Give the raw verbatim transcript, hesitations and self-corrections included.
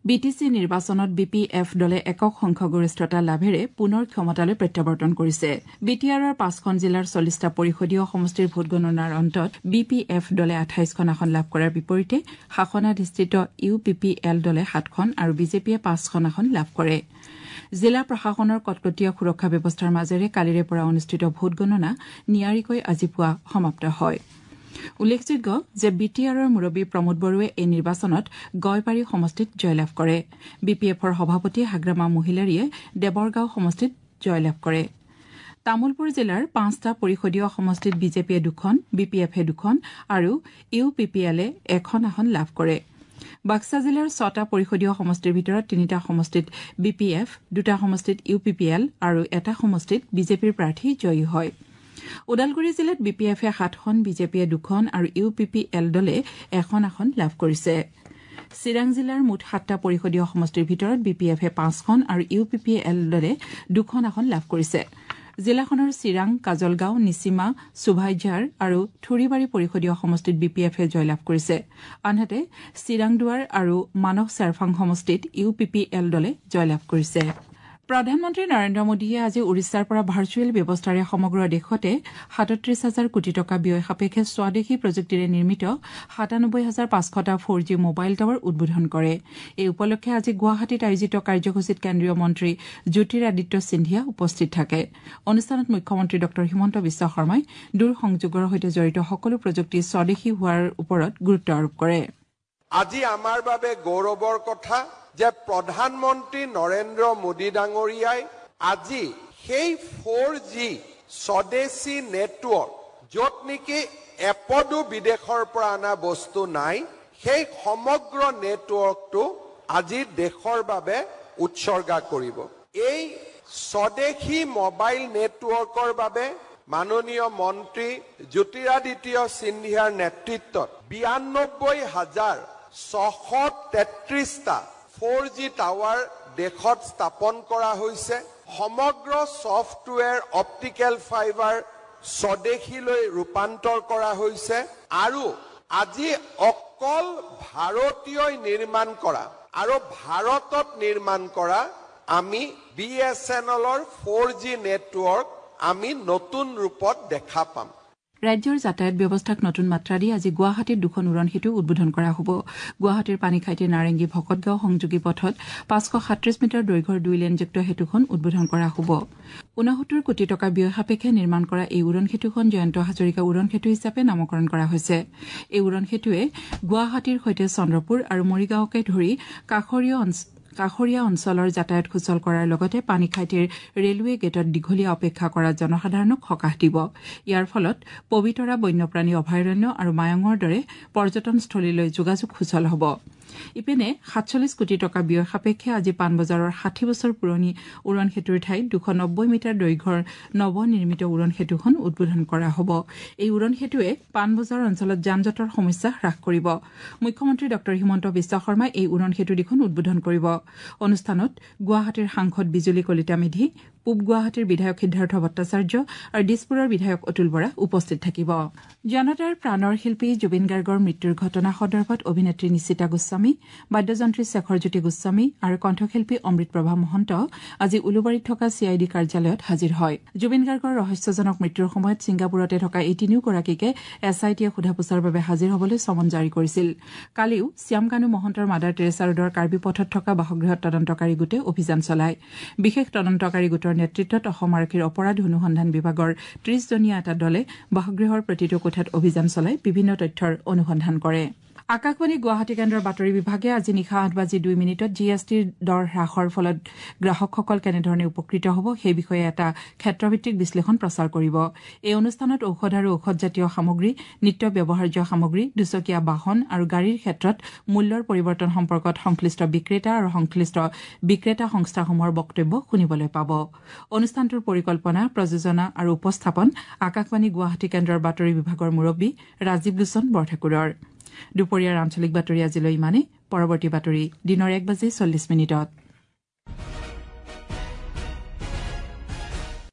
BTC নিৰ্বাচনত B P F দলে একক সংখ্যাগৰিষ্ঠতা লাভেৰে পুনৰ ক্ষমতালৈ প্ৰত্যাৱৰ্তন কৰিছে। বি টি আৰৰ পাঁচখন জিলাৰ চল্লিছটা পৰিষদীয় সমষ্টিৰ ভোটগণনাৰ অন্তত বি পি এফ দলে আঠাইছখন আসন লাভ কৰাৰ বিপৰীতে শাসনাধিষ্ঠিত ইউ পি পি এল দলে সাতখন আৰু বিজেপিয়ে পাঁচখন আসন লাভ কৰে। জিলা প্ৰশাসনৰ কটকটীয়া সুৰক্ষা ব্যৱস্থাৰ মাজেৰে কালিৰে পৰা অনুষ্ঠিত ভোটগণনা নিয়াৰিকৈ আজি পুৱা সমাপ্ত হয়। উল্লেখযোগ্য যে বি টি আৰৰ মুৰব্বী প্ৰমোদ বড়োৱে এই নিৰ্বাচনত গয়পাৰী সমষ্টিত জয়লাভ কৰে। বি পি এফৰ সভাপতি হাগ্ৰামা মহিলাৰীয়ে দেৱৰগাঁও সমষ্টিত জয়লাভ কৰে। তামুলপুৰ জিলাৰ পাঁচটা পৰিষদীয় সমষ্টিত বিজেপিয়ে দুখন, বি পি এফে দুখন আৰু ইউ পি পি এলে এখন আসন লাভ কৰে। বাক্সা জিলাৰ ছটা পৰিষদীয় সমষ্টিৰ ভিতৰত তিনিটা সমষ্টিত বি পি এফ, দুটা সমষ্টিত ইউ পি পি এল আৰু এটা সমষ্টিত বিজেপিৰ প্ৰাৰ্থী জয়ী হয়। ওদালগুৰি জিলাত বি পি এফে সাতখন, বিজেপিয়ে দুখন আৰু ইউ পি পি এল দলে এখন আসন লাভ কৰিছে। চিৰাং জিলাৰ মুঠ সাতটা পৰিষদীয় সমষ্টিৰ ভিতৰত বি পি এফে পাঁচখন আৰু ইউ পি পি এল দলে দুখন আসন লাভ কৰিছে। জিলাখনৰ চিৰাং, কাজলগাঁও, নিচিমা, সুভাইঝাৰ আৰু থুৰিবাৰী পৰিষদীয় সমষ্টিত বি পি এফে জয়লাভ কৰিছে। আনহাতে চিৰাংদুৱাৰ আৰু মানস চেৰফাং সমষ্টিত ইউ পি পি এল দলে জয়লাভ কৰিছে। প্ৰধানমন্ত্ৰী নৰেন্দ্ৰ মোদীয়ে আজি ওড়িশাৰ পৰা ভাৰ্চুৱেল ব্যৱস্থাৰে সমগ্ৰ দেশতে সাতত্ৰিশ হাজাৰ কোটি টকা ব্যয় সাপেক্ষে স্বদেশী প্ৰযুক্তিৰে নিৰ্মিত সাতানব্বৈ হাজাৰ পাঁচশটা ফ'ৰ জি মোবাইল টাৱাৰ উদ্বোধন কৰে। এই উপলক্ষে আজি গুৱাহাটীত আয়োজিত কাৰ্যসূচীত কেন্দ্ৰীয় মন্ত্ৰী জ্যোতিৰাদিত্য সিন্ধিয়া উপস্থিত থাকে। অনুষ্ঠানত মুখ্যমন্ত্ৰী ড হিমন্ত বিশ্ব শৰ্মাই দূৰ সংযোগৰ সৈতে জড়িত সকলো প্ৰযুক্তি স্বদেশী হোৱাৰ ওপৰত গুৰুত্ব আৰোপ কৰে। আজি আমাৰ বাবে গৌৰৱৰ কথা যে প্ৰধানমন্ত্ৰী নৰেন্দ্ৰ মোদী ডাঙৰীয়াই আজি সেই ফ'ৰ জি স্বদেশী নেটৱৰ্ক য'ত নেকি এপদো বিদেশৰ পৰা অনা বস্তু নাই, সেই সমগ্ৰ নেটৱৰ্কটো আজি দেশৰ বাবে উৎসৰ্গা কৰিব। এই স্বদেশী মোবাইল নেটৱৰ্কৰ বাবে মাননীয় মন্ত্ৰী জ্যোতিৰাদিত্য সিন্ধিয়াৰ নেতৃত্বত বিৰানব্বৈ হাজাৰ ছশ তেত্ৰিশটা ফ'ৰ জি টাৱাৰ দেশত স্থাপন কৰা হৈছে। সমগ্ৰ ছফ্টৱেৰ অপটিকেল ফাইবাৰ স্বদেশীলৈ ৰূপান্তৰ কৰা হৈছে আৰু আজি অকল ভাৰতীয়ই নিৰ্মাণ কৰা আৰু ভাৰতত নিৰ্মাণ কৰা আমি বি এছ এন এলৰ ফ'ৰ জি নেটৱৰ্ক আমি নতুন ৰূপত দেখা পাম। ৰাজ্যৰ যাতায়াত ব্যৱস্থাক নতুন মাত্ৰা দি আজি গুৱাহাটীত দুখন উৰণ সেতু উদ্বোধন কৰা হ'ব। গুৱাহাটীৰ পানীখাইটি নাৰেংগী ভকতগাঁও সংযোগী পথত পাঁচশ সাতত্ৰিশ মিটাৰ দৈৰ্ঘ্যৰ দুই লেনযুক্ত সেতুখন উদ্বোধন কৰা হ'ব। ঊনসত্তৰ কোটি টকা ব্যয় সাপেক্ষে নিৰ্মাণ কৰা এই উৰণ সেতুখন জয়ন্ত হাজৰিকা উৰণ সেতু হিচাপে নামকৰণ কৰা হৈছে। এই উৰণ সেতুৱে গুৱাহাটীৰ সৈতে চন্দ্ৰপুৰ আৰু মৰিগাঁৱকে ধৰি কাষৰীয়া কাষৰীয়া অঞ্চলৰ যাতায়াত সুচল কৰাৰ লগতে পানীখাইটিৰ ৰেলৱে গেটত দীঘলীয়া অপেক্ষা কৰা জনসাধাৰণক সকাহ দিব। ইয়াৰ ফলত পবিতৰা বন্যপ্ৰাণী অভয়াৰণ্য আৰু মায়ঙৰ দৰে পৰ্যটনস্থলীলৈ যোগাযোগ সুচল হ'ব। ইপিনে সাতচল্লিছ কোটি টকা ব্যয় সাপেক্ষে আজি পাণবজাৰৰ ষাঠি বছৰ পুৰণি উৰণ সেতুৰ ঠাইত দুশ নব্বৈ মিটাৰ দৈৰ্ঘ্যৰ নৱনিৰ্মিত উৰণ সেতুখন উদ্বোধন কৰা হ'ব। এই উৰণ সেতুৱে পাণবজাৰ অঞ্চলত যান জঁটৰ সমস্যা হ্ৰাস কৰিব। মুখ্যমন্ত্ৰী ড হিমন্ত বিশ্ব শৰ্মাই এই উৰণ সেতু দুখন উদ্বোধন কৰিব। অনুষ্ঠানত গুৱাহাটীৰ সাংসদ বিজুলী কলিতা মেধি, পূব গুৱাহাটীৰ বিধায়ক সিদ্ধাৰ্থ ভট্টাচাৰ্য আৰু দিছপুৰৰ বিধায়ক অতুল বৰা উপস্থিত থাকিব। জনতাৰ প্ৰাণৰ শিল্পী জুবিন গাৰ্গৰ মৃত্যুৰ ঘটনা সন্দৰ্ভত অভিনেত্ৰী নিশিতা গোস্বামী, বাদ্যযন্ত্ৰী শেখৰজ্যোতি গোস্বামী আৰু কণ্ঠশিল্পী অমৃতপ্ৰভা মহন্ত আজি উলুবাৰীত থকা চি আই ডি কাৰ্যালয়ত হাজিৰ হয়। জুবিন গাৰ্গৰ ৰহস্যজনক মৃত্যুৰ সময়ত ছিংগাপুৰতে থকা এই তিনিওগৰাকীকে এছ আই টিয়ে সোধা পোছাৰ বাবে হাজিৰ হ'বলৈ চমন জাৰি কৰিছিল। কালিও শ্যামকানু মহন্তৰ মাদাৰ টেৰেছা ৰোডৰ কাৰ্বি পথত থকা বাসগৃহত তদন্তকাৰী গোটে অভিযান চলায়। বিশেষ তদন্তকাৰী গোটৰ নেতৃত্বত অসম আৰক্ষীৰ অপৰাধ অনুসন্ধান বিভাগৰ ত্ৰিশজনীয়া এটা দলে বাসগৃহৰ প্ৰতিটো কোঠাত অভিযান চলাই বিভিন্ন তথ্যৰ অনুসন্ধান কৰে। আকাশবাণী গুৱাহাটী কেন্দ্ৰৰ বাতৰি বিভাগে আজি নিশা আঠ বাজি দুই মিনিটত জি এছ টিৰ দৰ হ্ৰাসৰ ফলত গ্ৰাহকসকল কেনেধৰণে উপকৃত হ'ব সেই বিষয়ে এটা ক্ষেত্ৰভিত্তিক বিশ্লেষণ প্ৰচাৰ কৰিব। এই অনুষ্ঠানত ঔষধ আৰু ঔষধজাতীয় সামগ্ৰী, নিত্য ব্যৱহাৰ্য সামগ্ৰী, দুচকীয়া বাহন আৰু গাড়ীৰ ক্ষেত্ৰত মূল্যৰ পৰিৱৰ্তন সম্পৰ্কত সংশ্লিষ্ট বিক্ৰেতা আৰু সংশ্লিষ্ট বিক্ৰেতা সংস্থাসমূহৰ বক্তব্য শুনিবলৈ পাব। অনুষ্ঠানটোৰ পৰিকল্পনা, প্ৰযোজনা আৰু উপস্থাপন আকাশবাণী গুৱাহাটী কেন্দ্ৰৰ বাতৰি বিভাগৰ মুৰব্বী ৰাজীৱ লোচন বৰঠাকুৰৰ। দুপৰীয়াৰ আঞ্চলিক বাতৰি আজিলৈ ইমানে। পৰৱৰ্তী বাতৰি দিনৰ এক বাজি চল্লিছ মিনিটত।